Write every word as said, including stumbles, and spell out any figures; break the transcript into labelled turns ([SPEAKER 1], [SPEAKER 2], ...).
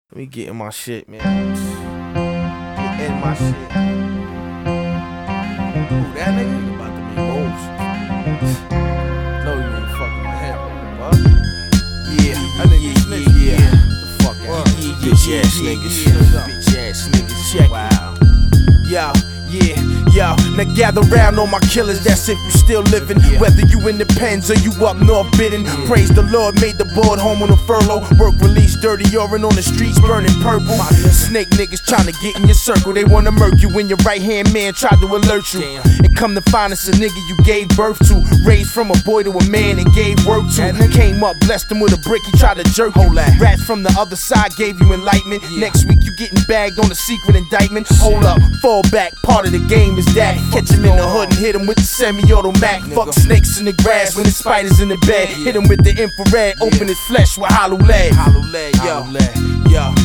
[SPEAKER 1] Let me get in my shit, man. Get in my shit. Ooh, that nigga about to make moves. No, you ain't fucking with him. What? Yeah, that nigga snitch. Yeah, yeah. The fuck out. Bitch ass niggas. Bitch ass niggas. Check. Wow. Yo. Yeah, yo, now gather round on my killers, that's if you still living. Yeah. Whether you in the pens or you up north bidding. Yeah. Praise the Lord, made the board home on a furlough. Work release, dirty urine on the streets, burning purple. Snake niggas trying to get in your circle. They wanna murk you when your right hand man tried to alert you. Damn. And come to find us a nigga you gave birth to. Raised from a boy to a man and gave work to. Came up, blessed him with a brick, he tried to jerk you. Rats from the other side gave you enlightenment. Yeah. Next week you getting bagged on a secret indictment. Hold up, fall back, part of the game is that. Catch him in the hood and hit him with the semi-automatic. Fuck snakes in the grass when the spiders in the bed. Hit him with the infrared, open his flesh with hollow lead. Hollow lead, yo, yo.